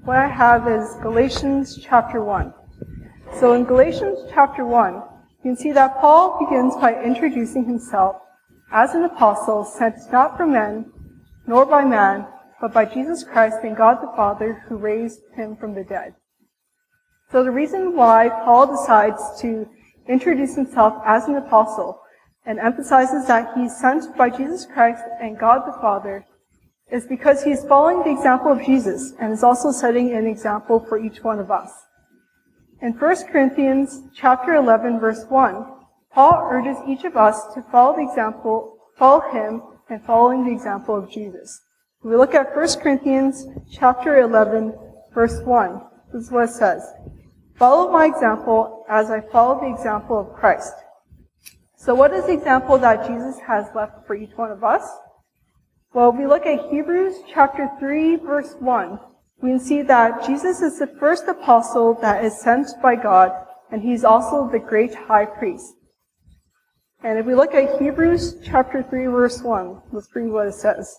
what I have is Galatians chapter 1. So in Galatians chapter 1, you can see that Paul begins by introducing himself as an apostle sent not from men, nor by man, but by Jesus Christ and God the Father who raised him from the dead. So the reason why Paul decides to introduce himself as an apostle and emphasizes that he's sent by Jesus Christ and God the Father is because he's following the example of Jesus and is also setting an example for each one of us. In 1 Corinthians chapter 11, verse 1, Paul urges each of us to follow him and following the example of Jesus. We look at 1 Corinthians chapter 11, verse 1. This is what it says. Follow my example as I follow the example of Christ. So what is the example that Jesus has left for each one of us? Well, we look at Hebrews chapter 3, verse 1. We can see that Jesus is the first apostle that is sent by God, and he's also the great high priest. And if we look at Hebrews chapter 3, verse 1, let's read what it says.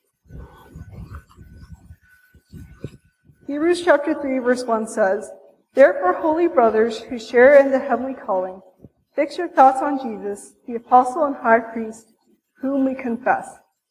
Hebrews chapter 3, verse 1 says, Therefore, holy brothers who share in the heavenly calling, fix your thoughts on Jesus, the apostle and high priest, whom we confess.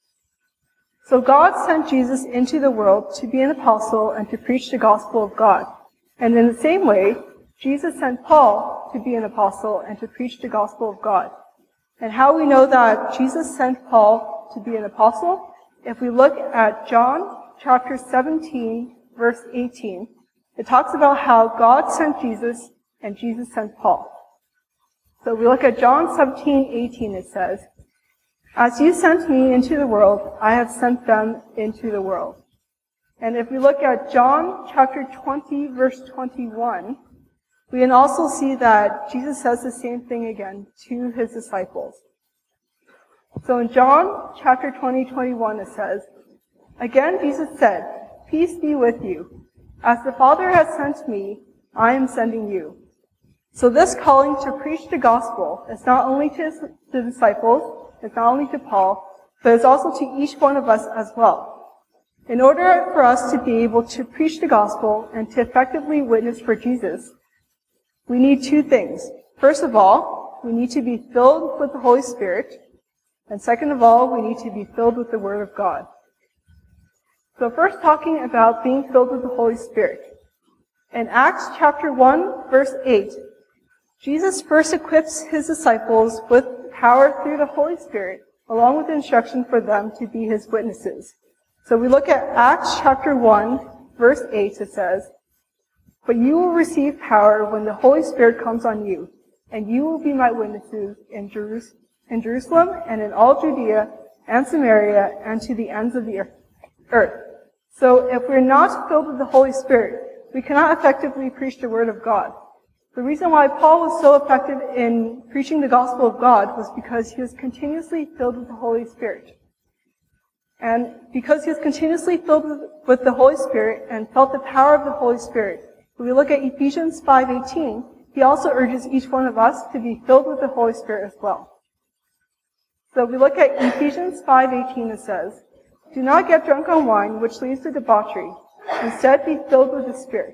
So God sent Jesus into the world to be an apostle and to preach the gospel of God. And in the same way, Jesus sent Paul to be an apostle and to preach the gospel of God. And how we know that Jesus sent Paul to be an apostle? If we look at John chapter 17, verse 18, it talks about how God sent Jesus and Jesus sent Paul. So we look at John 17:18, it says, As you sent me into the world, I have sent them into the world. And if we look at John chapter 20, verse 21, we can also see that Jesus says the same thing again to his disciples. So in John chapter 20, 21, it says, Again Jesus said, Peace be with you. As the Father has sent me, I am sending you. So this calling to preach the gospel is not only to the disciples, it's not only to Paul, but it's also to each one of us as well. In order for us to be able to preach the gospel and to effectively witness for Jesus, we need two things. First of all, we need to be filled with the Holy Spirit. And second of all, we need to be filled with the Word of God. So first talking about being filled with the Holy Spirit. In Acts chapter 1, verse 8, Jesus first equips his disciples with power through the Holy Spirit, along with instruction for them to be his witnesses. So we look at Acts chapter 1, verse 8, it says, But you will receive power when the Holy Spirit comes on you, and you will be my witnesses in Jerusalem and in all Judea and Samaria and to the ends of the earth. So if we're not filled with the Holy Spirit, we cannot effectively preach the Word of God. The reason why Paul was so effective in preaching the gospel of God was because he was continuously filled with the Holy Spirit. And because he was continuously filled with the Holy Spirit and felt the power of the Holy Spirit, when we look at Ephesians 5:18, he also urges each one of us to be filled with the Holy Spirit as well. So we look at Ephesians 5:18, it says, Do not get drunk on wine, which leads to debauchery. Instead, be filled with the Spirit.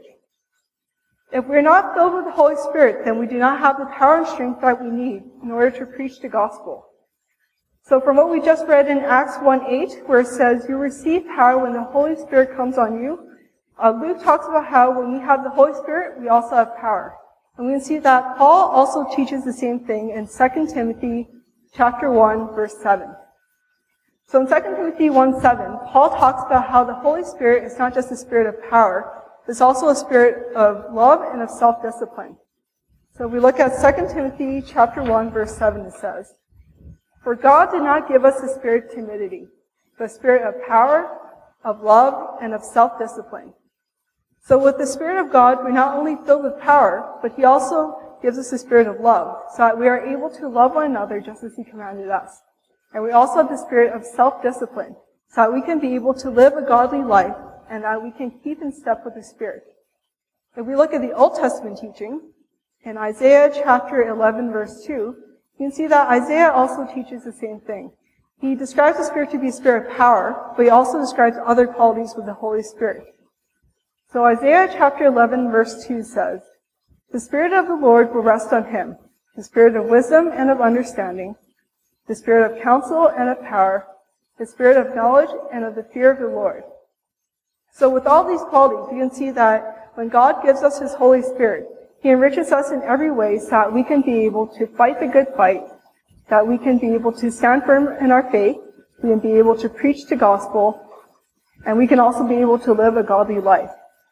If we're not filled with the Holy Spirit, then we do not have the power and strength that we need in order to preach the gospel. So from what we just read in Acts 1:8, where it says, You receive power when the Holy Spirit comes on you, Luke talks about how when we have the Holy Spirit, we also have power. And we can see that Paul also teaches the same thing in 2 Timothy chapter 1, verse 7. So in 2 Timothy 1:7, Paul talks about how the Holy Spirit is not just a spirit of power, it's also a spirit of love and of self-discipline. So we look at 2 Timothy chapter 1, verse 7, it says, For God did not give us a spirit of timidity, but a spirit of power, of love, and of self-discipline. So with the Spirit of God, we're not only filled with power, but he also gives us a spirit of love, so that we are able to love one another just as he commanded us. And we also have the spirit of self-discipline, so that we can be able to live a godly life and that we can keep in step with the Spirit. If we look at the Old Testament teaching, in Isaiah chapter 11, verse 2, you can see that Isaiah also teaches the same thing. He describes the Spirit to be a spirit of power, but he also describes other qualities with the Holy Spirit. So Isaiah chapter 11 verse 2 says, "The Spirit of the Lord will rest on him, the Spirit of wisdom and of understanding, the Spirit of counsel and of power, the Spirit of knowledge and of the fear of the Lord." So with all these qualities, you can see that when God gives us His Holy Spirit, He enriches us in every way so that we can be able to fight the good fight, that we can be able to stand firm in our faith, we can be able to preach the gospel, and we can also be able to live a godly life.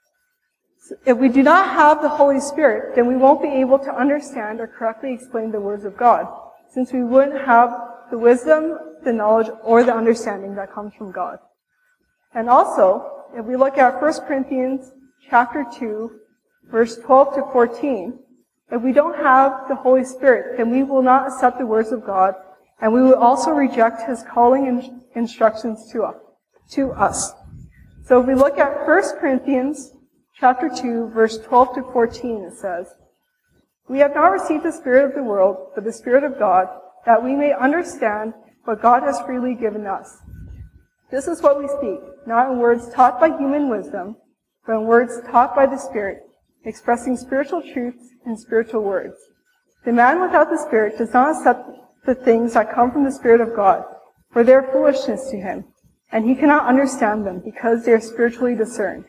So if we do not have the Holy Spirit, then we won't be able to understand or correctly explain the words of God, since we wouldn't have the wisdom, the knowledge, or the understanding that comes from God. And also, if we look at 1 Corinthians chapter 2, verse 12 to 14, if we don't have the Holy Spirit, then we will not accept the words of God, and we will also reject His calling and instructions to us. So if we look at 1 Corinthians chapter 2, verse 12 to 14, it says, "We have not received the Spirit of the world, but the Spirit of God, that we may understand what God has freely given us. This is what we speak, not in words taught by human wisdom, but in words taught by the Spirit, expressing spiritual truths in spiritual words. The man without the Spirit does not accept the things that come from the Spirit of God, for they are foolishness to him, and he cannot understand them because they are spiritually discerned."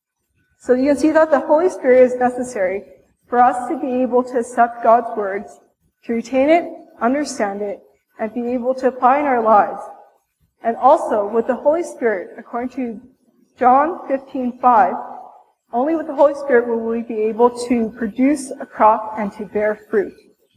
So you can see that the Holy Spirit is necessary for us to be able to accept God's words, to retain it, understand it, and be able to apply in our lives. And also, with the Holy Spirit, according to John 15:5, only with the Holy Spirit will we be able to produce a crop and to bear fruit.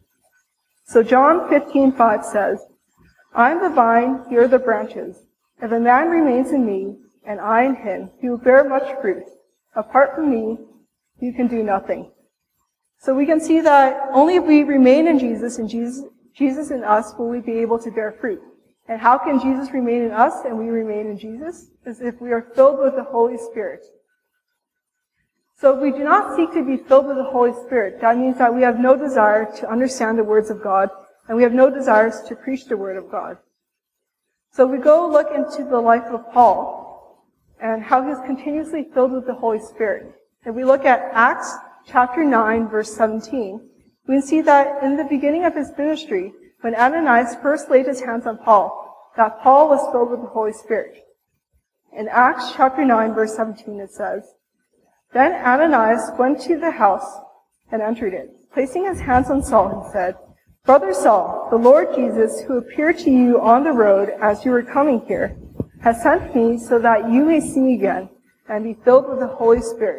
So John 15:5 says, "I am the vine, you are the branches. If a man remains in me, and I in him, he will bear much fruit. Apart from me, you can do nothing." So we can see that only if we remain in Jesus and Jesus in us will we be able to bear fruit. And how can Jesus remain in us and we remain in Jesus? Is if we are filled with the Holy Spirit. So if we do not seek to be filled with the Holy Spirit, that means that we have no desire to understand the words of God, and we have no desires to preach the word of God. So we go look into the life of Paul and how he was continuously filled with the Holy Spirit. If we look at Acts chapter 9, verse 17, we can see that in the beginning of his ministry, when Ananias first laid his hands on Paul, that Paul was filled with the Holy Spirit. In Acts chapter 9, verse 17, it says, "Then Ananias went to the house and entered it. Placing his hands on Saul, he said, 'Brother Saul, the Lord Jesus, who appeared to you on the road as you were coming here, has sent me so that you may see again and be filled with the Holy Spirit.'"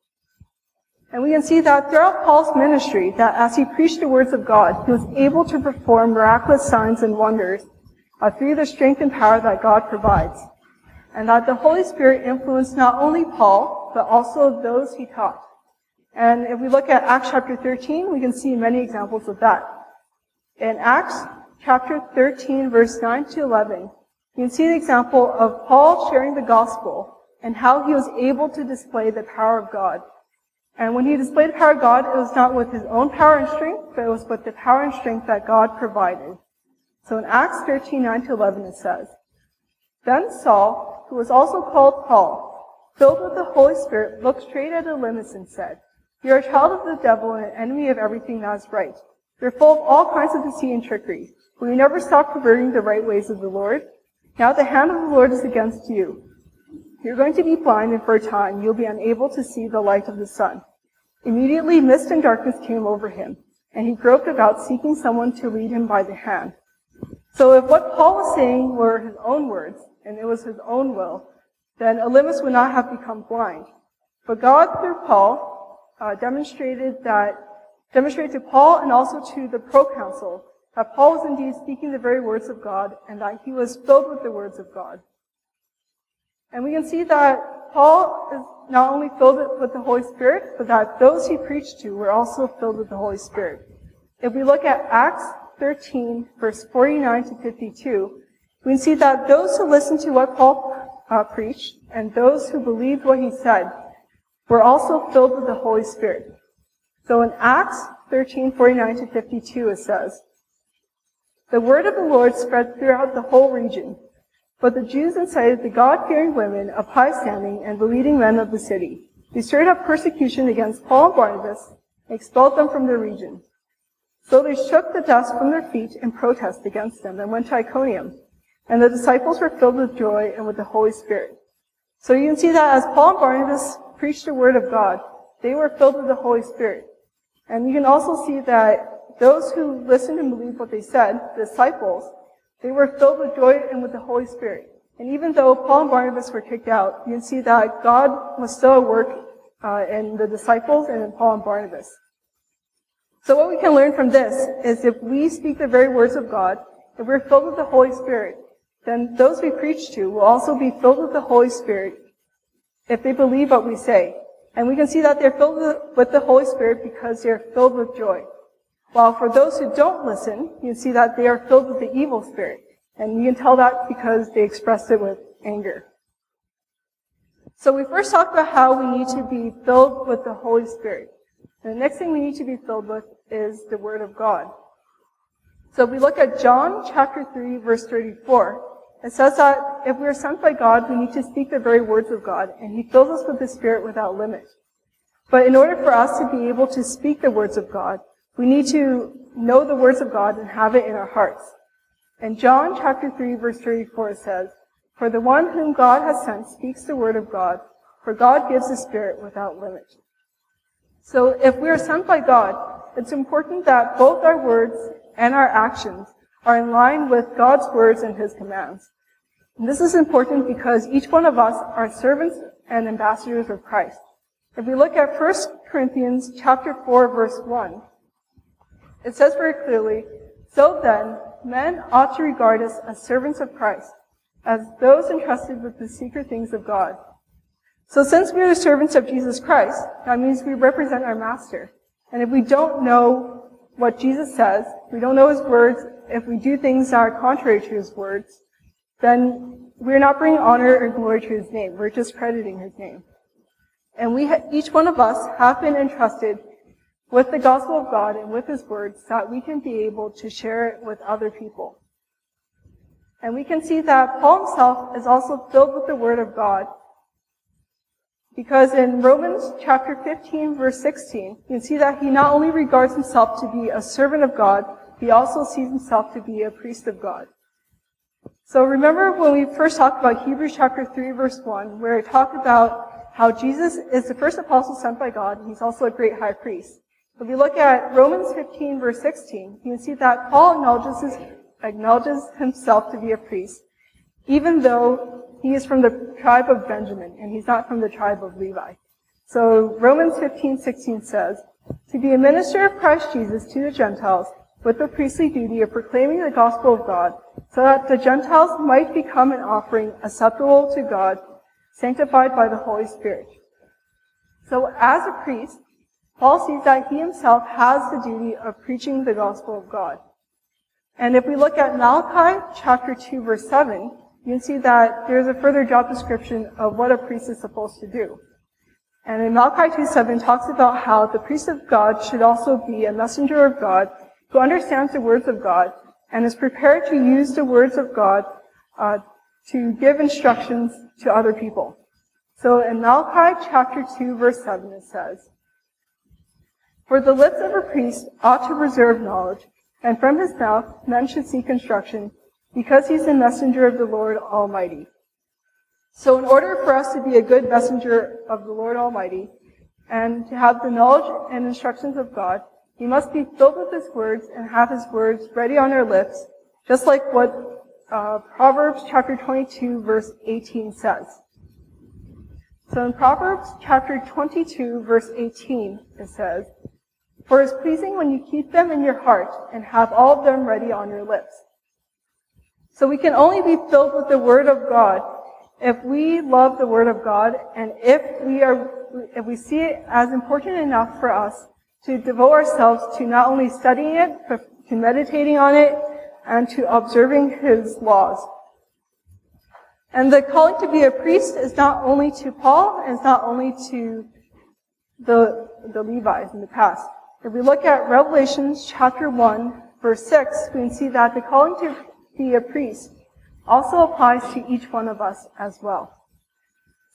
And we can see that throughout Paul's ministry, that as he preached the words of God, he was able to perform miraculous signs and wonders through the strength and power that God provides. And that the Holy Spirit influenced not only Paul, but also those he taught. And if we look at Acts chapter 13, we can see many examples of that. In Acts chapter 13, verse 9 to 11, you can see the example of Paul sharing the gospel and how he was able to display the power of God. And when he displayed the power of God, it was not with his own power and strength, but it was with the power and strength that God provided. So in Acts 13, 9 to 11, it says, "Then Saul, who was also called Paul, filled with the Holy Spirit, looked straight at Elymas and said, 'You are a child of the devil and an enemy of everything that is right. You are full of all kinds of deceit and trickery. Will you never stop perverting the right ways of the Lord? Now the hand of the Lord is against you. You're going to be blind, and for a time you'll be unable to see the light of the sun.' Immediately mist and darkness came over him, and he groped about seeking someone to lead him by the hand." So if what Paul was saying were his own words, and it was his own will, then Elymas would not have become blind. But God, through Paul, demonstrated to Paul and also to the proconsul that Paul was indeed speaking the very words of God, and that he was filled with the words of God. And we can see that Paul is not only filled with the Holy Spirit, but that those he preached to were also filled with the Holy Spirit. If we look at Acts 13, verse 49 to 52, we can see that those who listened to what Paul preached and those who believed what he said were also filled with the Holy Spirit. So in Acts 13, 49 to 52, it says, "The word of the Lord spread throughout the whole region. But the Jews incited the God-fearing women of high standing and the leading men of the city. They stirred up persecution against Paul and Barnabas and expelled them from their region. So they shook the dust from their feet in protest against them and went to Iconium. And the disciples were filled with joy and with the Holy Spirit. So you can see that as Paul and Barnabas preached the word of God, they were filled with the Holy Spirit. And you can also see that those who listened and believed what they said, the disciples, they were filled with joy and with the Holy Spirit. And even though Paul and Barnabas were kicked out, you can see that God was still at work in the disciples and in Paul and Barnabas. So what we can learn from this is if we speak the very words of God, if we're filled with the Holy Spirit, then those we preach to will also be filled with the Holy Spirit if they believe what we say. And we can see that they're filled with the Holy Spirit because they're filled with joy. While for those who don't listen, you can see that they are filled with the evil spirit. And you can tell that because they expressed it with anger. So we first talked about how we need to be filled with the Holy Spirit. And the next thing we need to be filled with is the Word of God. So if we look at John chapter 3, verse 34, it says that if we are sent by God, we need to speak the very words of God, and He fills us with the Spirit without limit. But in order for us to be able to speak the words of God, we need to know the words of God and have it in our hearts. In John chapter 3, verse 34, it says, "For the one whom God has sent speaks the word of God, for God gives the Spirit without limit." So if we are sent by God, it's important that both our words and our actions are in line with God's words and His commands. And this is important because each one of us are servants and ambassadors of Christ. If we look at 1 Corinthians chapter 4, verse 1, it says very clearly, "So then, men ought to regard us as servants of Christ, as those entrusted with the secret things of God." So since we are servants of Jesus Christ, that means we represent our Master. And if we don't know what Jesus says, we don't know His words, if we do things that are contrary to His words, then we're not bringing honor or glory to His name. We're just crediting His name. And each one of us have been entrusted with the gospel of God and with His words so that we can be able to share it with other people. And we can see that Paul himself is also filled with the word of God, because in Romans chapter 15, verse 16, you can see that he not only regards himself to be a servant of God, he also sees himself to be a priest of God. So remember when we first talked about Hebrews chapter 3, verse 1, where it talked about how Jesus is the first apostle sent by God, and He's also a great high priest. If we look at Romans 15, verse 16, you can see that Paul acknowledges himself to be a priest, even though he is from the tribe of Benjamin, and he's not from the tribe of Levi. So Romans 15:16 says, "To be a minister of Christ Jesus to the Gentiles, with the priestly duty of proclaiming the gospel of God, so that the Gentiles might become an offering acceptable to God, sanctified by the Holy Spirit." So as a priest, Paul sees that he himself has the duty of preaching the gospel of God. And if we look at Malachi chapter 2, verse 7, you can see that there's a further job description of what a priest is supposed to do. And in Malachi 2:7 talks about how the priest of God should also be a messenger of God who understands the words of God and is prepared to use the words of God to give instructions to other people. So in Malachi chapter 2, verse 7 it says, "For the lips of a priest ought to preserve knowledge, and from his mouth men should seek instruction, because he's the messenger of the Lord Almighty." So in order for us to be a good messenger of the Lord Almighty, and to have the knowledge and instructions of God, we must be filled with His words and have His words ready on our lips, just like what Proverbs chapter 22, verse 18 says. So in Proverbs chapter 22, verse 18, it says, "For it is pleasing when you keep them in your heart and have all of them ready on your lips." So we can only be filled with the Word of God if we love the Word of God, and if we see it as important enough for us to devote ourselves to not only studying it, but to meditating on it, and to observing His laws. And the calling to be a priest is not only to Paul, and it's not only to the Levites in the past. If we look at Revelation chapter 1, verse 6, we can see that the calling to be a priest also applies to each one of us as well.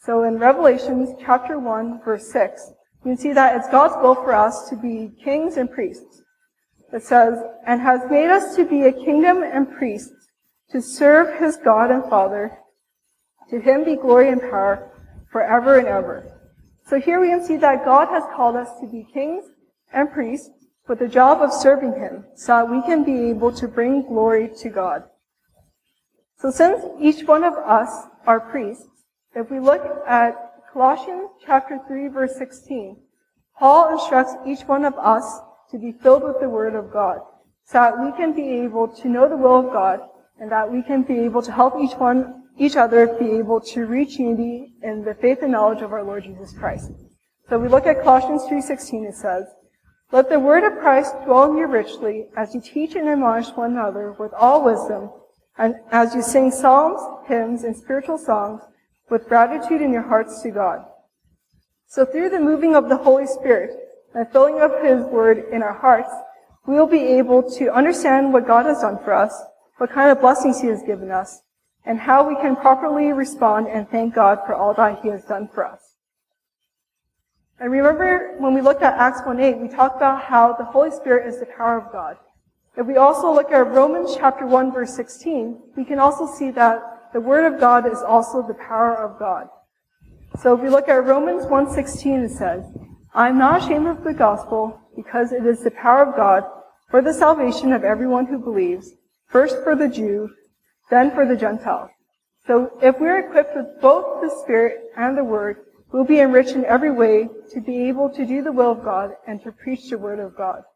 So in Revelation chapter 1, verse 6, you can see that it's God's will for us to be kings and priests. It says, and has made us to be a kingdom and priests, to serve his God and Father. To him be glory and power forever and ever. So here we can see that God has called us to be kings and priests with the job of serving him, so that we can be able to bring glory to God. So since each one of us are priests, if we look at Colossians chapter 3, verse 16, Paul instructs each one of us to be filled with the Word of God, so that we can be able to know the will of God, and that we can be able to help each other be able to reach unity in the faith and knowledge of our Lord Jesus Christ. So we look at Colossians 3:16, it says, let the word of Christ dwell in you richly, as you teach and admonish one another with all wisdom, and as you sing psalms, hymns, and spiritual songs, with gratitude in your hearts to God. So through the moving of the Holy Spirit and filling of his word in our hearts, we will be able to understand what God has done for us, what kind of blessings he has given us, and how we can properly respond and thank God for all that he has done for us. And remember, when we looked at Acts 1:8, we talked about how the Holy Spirit is the power of God. If we also look at Romans chapter 1, verse 16, we can also see that the Word of God is also the power of God. So if we look at Romans 1:16, it says, I am not ashamed of the gospel, because it is the power of God for the salvation of everyone who believes, first for the Jew, then for the Gentile. So if we're equipped with both the Spirit and the Word, we'll be enriched in every way to be able to do the will of God and to preach the Word of God.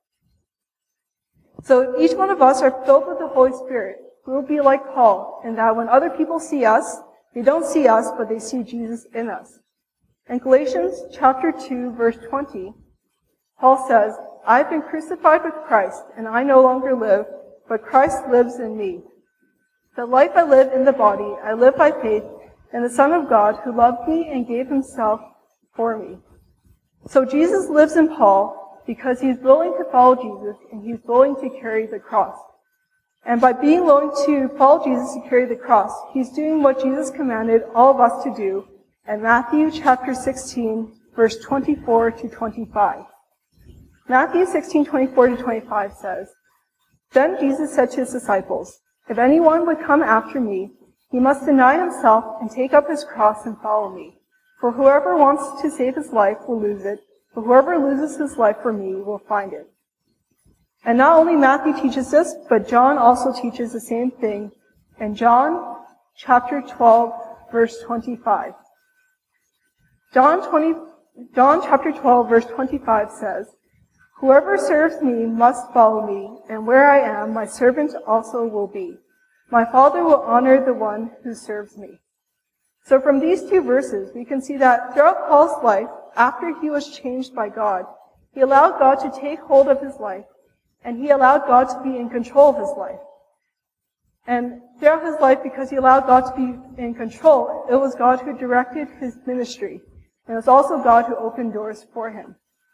So if each one of us are filled with the Holy Spirit, we'll be like Paul, in that when other people see us, they don't see us, but they see Jesus in us. In Galatians chapter 2, verse 20, Paul says, I've been crucified with Christ, and I no longer live, but Christ lives in me. The life I live in the body, I live by faith in the Son of God, who loved me and gave himself for me. So Jesus lives in Paul because he's willing to follow Jesus, and he's willing to carry the cross. And by being willing to follow Jesus to carry the cross, he's doing what Jesus commanded all of us to do in Matthew chapter 16, verse 24 to 25. Matthew 16, 24 to 25 says, Then Jesus said to his disciples, If anyone would come after me, he must deny himself and take up his cross and follow me. For whoever wants to save his life will lose it, but whoever loses his life for me will find it. And not only Matthew teaches this, but John also teaches the same thing in John chapter 12, verse 25. John chapter 12, verse 25 says, Whoever serves me must follow me, and where I am, my servant also will be. My Father will honor the one who serves me. So from these two verses, we can see that throughout Paul's life, after he was changed by God, he allowed God to take hold of his life, and he allowed God to be in control of his life. And throughout his life, because he allowed God to be in control, it was God who directed his ministry. And it was also God who opened doors for him.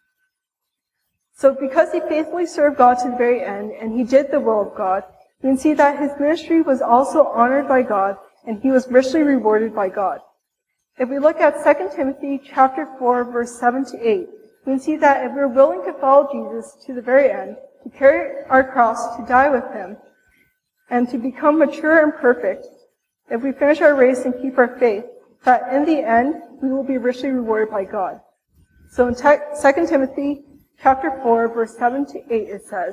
So because he faithfully served God to the very end, and he did the will of God, we can see that his ministry was also honored by God, and he was richly rewarded by God. If we look at 2 Timothy chapter 4, verse 7 to 8, we can see that if we're willing to follow Jesus to the very end, to carry our cross, to die with him, and to become mature and perfect, if we finish our race and keep our faith, that in the end, we will be richly rewarded by God. So in 2 Timothy chapter 4, verse 7 to 8, it says,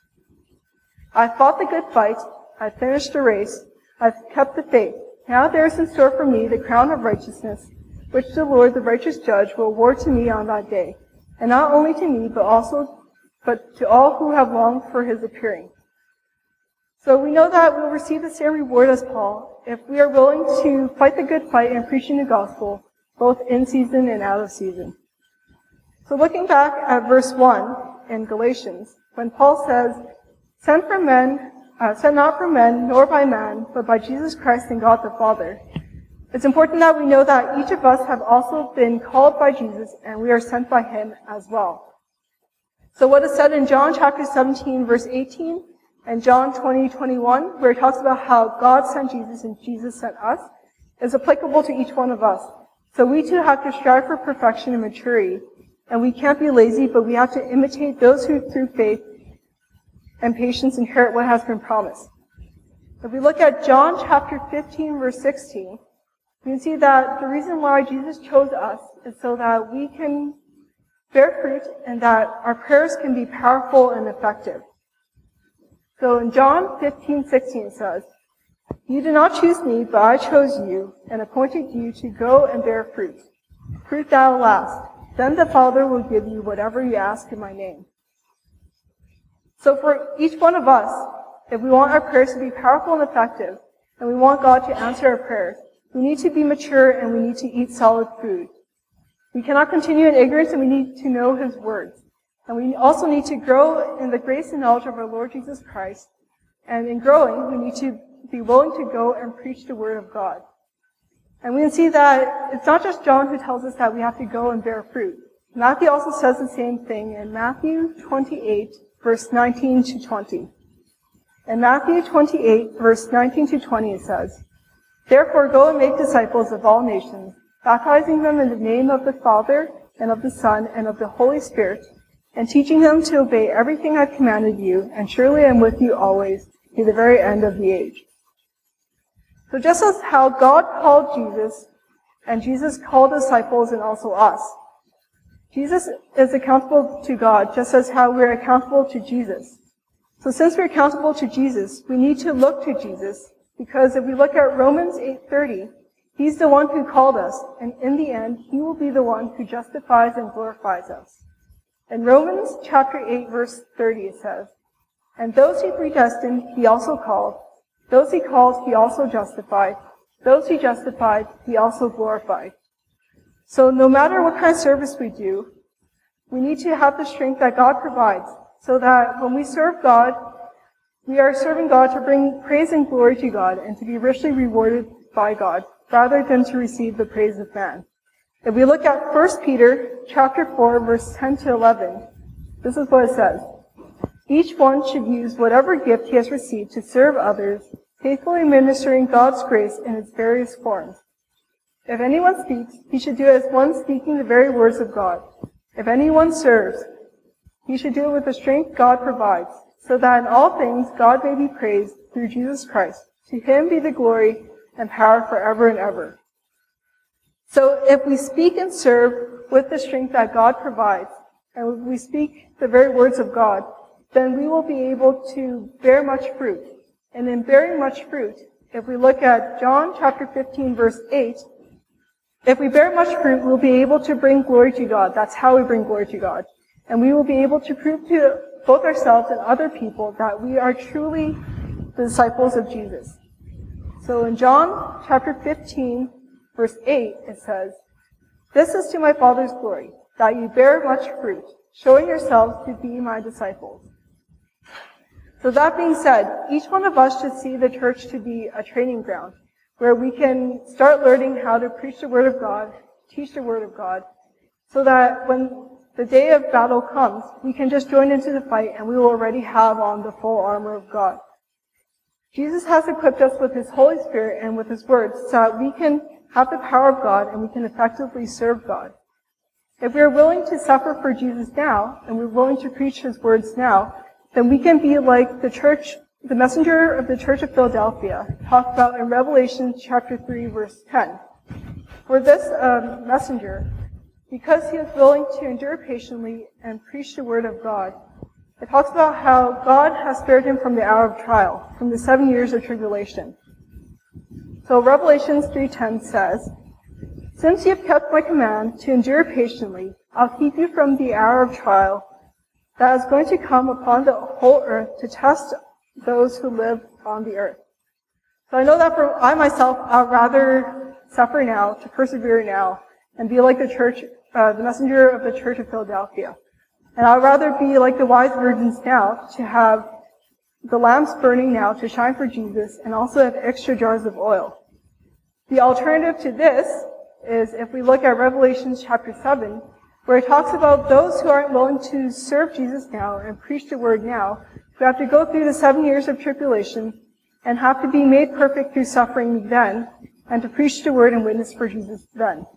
I fought the good fight, I finished the race, I've kept the faith. Now there is in store for me the crown of righteousness, which the Lord, the righteous judge, will award to me on that day. And not only to me, but to all who have longed for his appearing. So we know that we'll receive the same reward as Paul if we are willing to fight the good fight in preaching the gospel, both in season and out of season. So looking back at verse 1 in Galatians, when Paul says, Sent not from men, nor by man, but by Jesus Christ and God the Father. It's important that we know that each of us have also been called by Jesus, and we are sent by him as well. So what is said in John chapter 17, verse 18, and John 20:21, where it talks about how God sent Jesus and Jesus sent us, is applicable to each one of us. So we too have to strive for perfection and maturity. And we can't be lazy, but we have to imitate those who through faith and patience inherit what has been promised. If we look at John chapter 15, verse 16, we can see that the reason why Jesus chose us is so that we can bear fruit and that our prayers can be powerful and effective. So in John 15:16 it says, "You did not choose me, but I chose you and appointed you to go and bear fruit, fruit that will last. Then the Father will give you whatever you ask in my name." So for each one of us, if we want our prayers to be powerful and effective, and we want God to answer our prayers, we need to be mature and we need to eat solid food. We cannot continue in ignorance, and we need to know His words. And we also need to grow in the grace and knowledge of our Lord Jesus Christ. And in growing, we need to be willing to go and preach the Word of God. And we can see that it's not just John who tells us that we have to go and bear fruit. Matthew also says the same thing in Matthew 28, verse 19 to 20. In Matthew 28, verse 19 to 20, it says, "Therefore go and make disciples of all nations, baptizing them in the name of the Father and of the Son and of the Holy Spirit, and teaching them to obey everything I've commanded you, and surely I am with you always to the very end of the age." So just as how God called Jesus, and Jesus called disciples and also us, Jesus is accountable to God just as how we're accountable to Jesus. So since we're accountable to Jesus, we need to look to Jesus, because if we look at Romans 8:30, He's the one who called us, and in the end, He will be the one who justifies and glorifies us. In Romans chapter 8, verse 30, it says, "And those He predestined, He also called. Those He called, He also justified. Those He justified, He also glorified." So no matter what kind of service we do, we need to have the strength that God provides, so that when we serve God, we are serving God to bring praise and glory to God and to be richly rewarded by God, rather than to receive the praise of man. If we look at 1 Peter chapter 4, verse 10 to 11, this is what it says. "Each one should use whatever gift he has received to serve others, faithfully ministering God's grace in its various forms. If anyone speaks, he should do it as one speaking the very words of God. If anyone serves, he should do it with the strength God provides, so that in all things God may be praised through Jesus Christ. To Him be the glory and power forever and ever." So if we speak and serve with the strength that God provides, and if we speak the very words of God, then we will be able to bear much fruit. And in bearing much fruit, if we look at John chapter 15, verse 8, if we bear much fruit, we'll be able to bring glory to God. That's how we bring glory to God. And we will be able to prove to both ourselves and other people that we are truly the disciples of Jesus. So in John chapter 15, verse 8, it says, "This is to my Father's glory, that you bear much fruit, showing yourselves to be my disciples." So that being said, each one of us should see the church to be a training ground, where we can start learning how to preach the Word of God, teach the Word of God, so that when the day of battle comes, we can just join into the fight and we will already have on the full armor of God. Jesus has equipped us with His Holy Spirit and with His words so that we can have the power of God and we can effectively serve God. If we are willing to suffer for Jesus now, and we're willing to preach His words now, then we can be like the church, the messenger of the Church of Philadelphia, talked about in Revelation chapter 3, verse 10. For this messenger, because he was willing to endure patiently and preach the Word of God, it talks about how God has spared him from the hour of trial, from the 7 years of tribulation. So Revelation 3:10 says, "Since you have kept my command to endure patiently, I'll keep you from the hour of trial that is going to come upon the whole earth to test those who live on the earth." So I know that for I myself, I'd rather suffer now, to persevere now, and be like the church, the messenger of the Church of Philadelphia. And I'd rather be like the wise virgins now, to have the lamps burning now to shine for Jesus, and also have extra jars of oil. The alternative to this is if we look at Revelation chapter 7, where it talks about those who aren't willing to serve Jesus now and preach the Word now, who have to go through the 7 years of tribulation and have to be made perfect through suffering then, and to preach the Word and witness for Jesus then.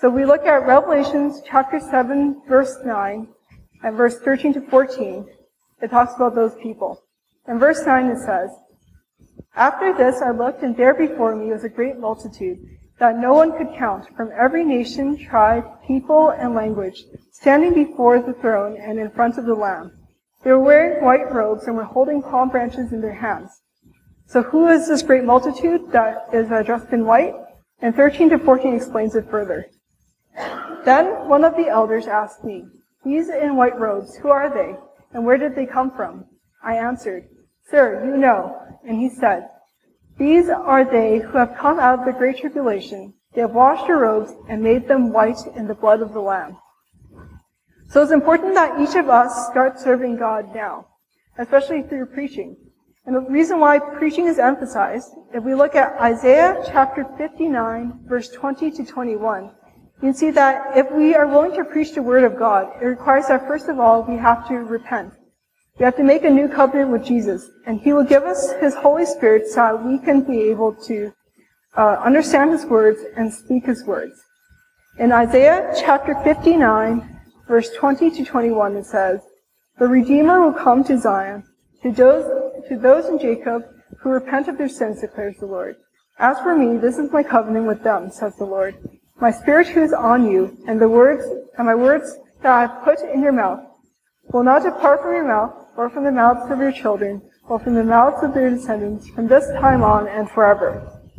So we look at Revelations chapter 7, verse 9, and verse 13 to 14. It talks about those people. In verse 9 it says, "After this I looked, and there before me was a great multitude, that no one could count, from every nation, tribe, people, and language, standing before the throne and in front of the Lamb. They were wearing white robes and were holding palm branches in their hands." So who is this great multitude that is dressed in white? And 13 to 14 explains it further. "Then one of the elders asked me, 'These in white robes, who are they, and where did they come from?' I answered, 'Sir, you know.' And he said, 'These are they who have come out of the great tribulation. They have washed their robes and made them white in the blood of the Lamb.'" So it's important that each of us start serving God now, especially through preaching. And the reason why preaching is emphasized, if we look at Isaiah chapter 59, verse 20 to 21, you can see that if we are willing to preach the word of God, it requires that first of all, we have to repent. We have to make a new covenant with Jesus, and He will give us His Holy Spirit so that we can be able to understand His words and speak His words. In Isaiah chapter 59, verse 20 to 21, it says, "The Redeemer will come to Zion, to those in Jacob who repent of their sins, declares the Lord. As for me, this is my covenant with them, says the Lord. My Spirit who is on you, and my words that I have put in your mouth, will not depart from your mouth, or from the mouths of your children, or from the mouths of their descendants, from this time on and forever."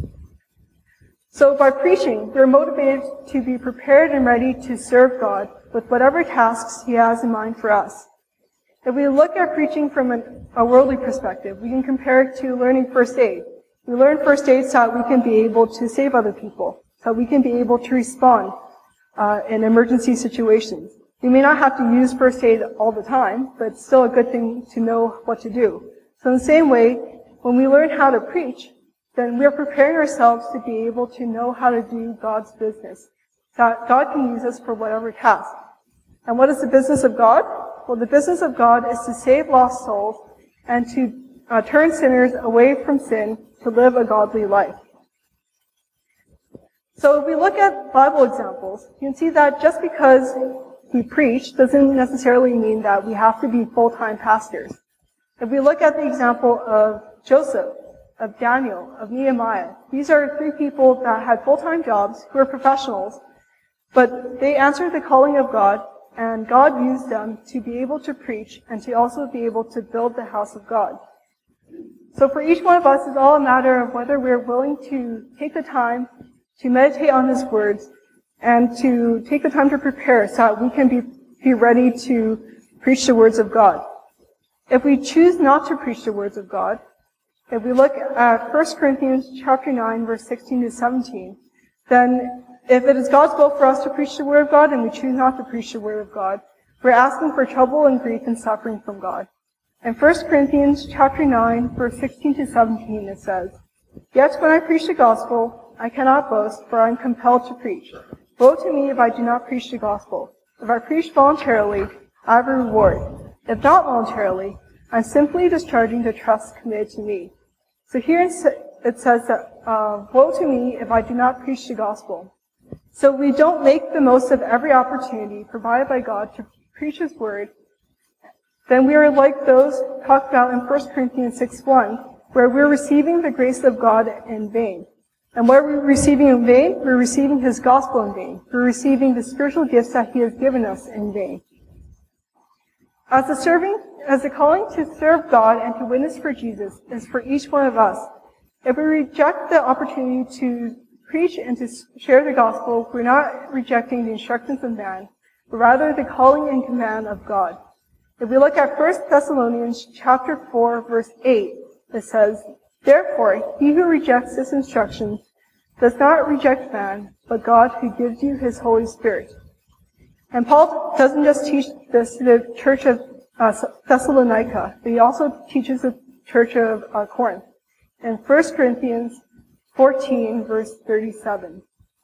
So by preaching, we're motivated to be prepared and ready to serve God with whatever tasks He has in mind for us. If we look at preaching from a worldly perspective, we can compare it to learning first aid. We learn first aid so that we can be able to save other people, so that we can be able to respond in emergency situations. We may not have to use first aid all the time, but it's still a good thing to know what to do. So in the same way, when we learn how to preach, then we are preparing ourselves to be able to know how to do God's business, so that God can use us for whatever task. And what is the business of God? Well, the business of God is to save lost souls and to turn sinners away from sin to live a godly life. So if we look at Bible examples, you can see that just because we preach doesn't necessarily mean that we have to be full-time pastors. If we look at the example of Joseph, of Daniel, of Nehemiah, these are three people that had full-time jobs who were professionals, but they answered the calling of God, and God used them to be able to preach and to also be able to build the house of God. So for each one of us, it's all a matter of whether we're willing to take the time to meditate on His words and to take the time to prepare so that we can be ready to preach the words of God. If we choose not to preach the words of God, if we look at 1 Corinthians chapter 9, verse 16 to 17, then if it is God's will for us to preach the word of God and we choose not to preach the word of God, we're asking for trouble and grief and suffering from God. In 1 Corinthians chapter 9, verse 16 to 17, it says, "Yet when I preach the gospel, I cannot boast, for I am compelled to preach. Woe to me if I do not preach the gospel. If I preach voluntarily, I have a reward. If not voluntarily, I'm simply discharging the trust committed to me." So here it says that, woe to me if I do not preach the gospel. So we don't make the most of every opportunity provided by God to preach His word, then we are like those talked about in 1 Corinthians 6:1, where we're receiving the grace of God in vain. And what are we receiving in vain? We're receiving His gospel in vain. We're receiving the spiritual gifts that He has given us in vain. As the calling to serve God and to witness for Jesus is for each one of us. If we reject the opportunity to preach and to share the gospel, we're not rejecting the instructions of man, but rather the calling and command of God. If we look at 1 Thessalonians chapter 4, verse 8, it says, "Therefore, he who rejects this instruction does not reject man, but God who gives you His Holy Spirit." And Paul doesn't just teach this to the church of Thessalonica, but he also teaches the church of Corinth. In 1 Corinthians 14, verse 37.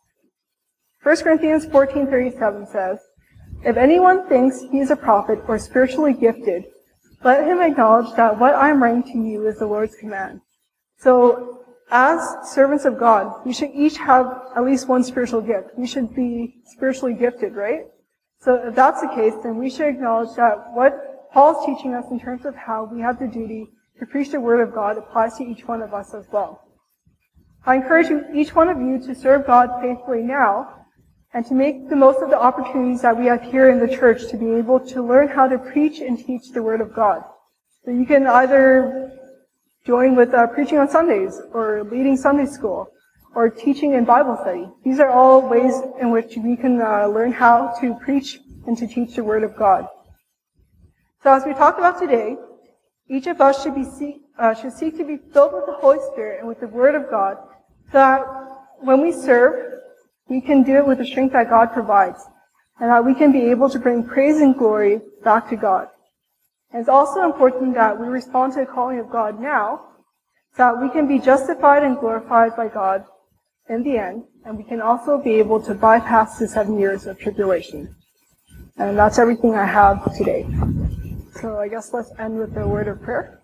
1 Corinthians 14:37 says, "If anyone thinks he is a prophet or spiritually gifted, let him acknowledge that what I am writing to you is the Lord's command." So as servants of God, we should each have at least one spiritual gift. We should be spiritually gifted, right? So if that's the case, then we should acknowledge that what Paul's teaching us in terms of how we have the duty to preach the word of God applies to each one of us as well. I encourage each one of you to serve God faithfully now and to make the most of the opportunities that we have here in the church to be able to learn how to preach and teach the word of God. So you can either join with preaching on Sundays or leading Sunday school or teaching in Bible study. These are all ways in which we can learn how to preach and to teach the word of God. So as we talked about today, each of us should seek to be filled with the Holy Spirit and with the word of God, so that when we serve, we can do it with the strength that God provides, and that we can be able to bring praise and glory back to God. And it's also important that we respond to the calling of God now, so that we can be justified and glorified by God in the end, and we can also be able to bypass the 7 years of tribulation. And that's everything I have today. So I guess let's end with a word of prayer.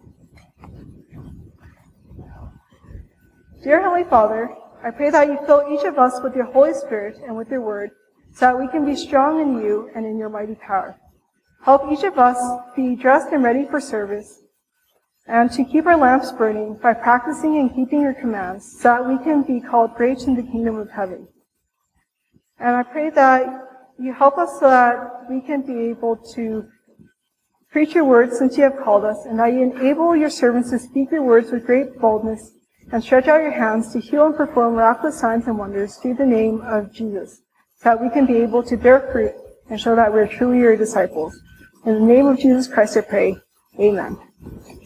Dear Heavenly Father, I pray that you fill each of us with your Holy Spirit and with your word, so that we can be strong in you and in your mighty power. Help each of us be dressed and ready for service, and to keep our lamps burning by practicing and keeping your commands, so that we can be called great in the kingdom of heaven. And I pray that you help us so that we can be able to preach your words since you have called us, and that you enable your servants to speak your words with great boldness and stretch out your hands to heal and perform miraculous signs and wonders through the name of Jesus, so that we can be able to bear fruit and show that we're truly your disciples. In the name of Jesus Christ I pray. Amen.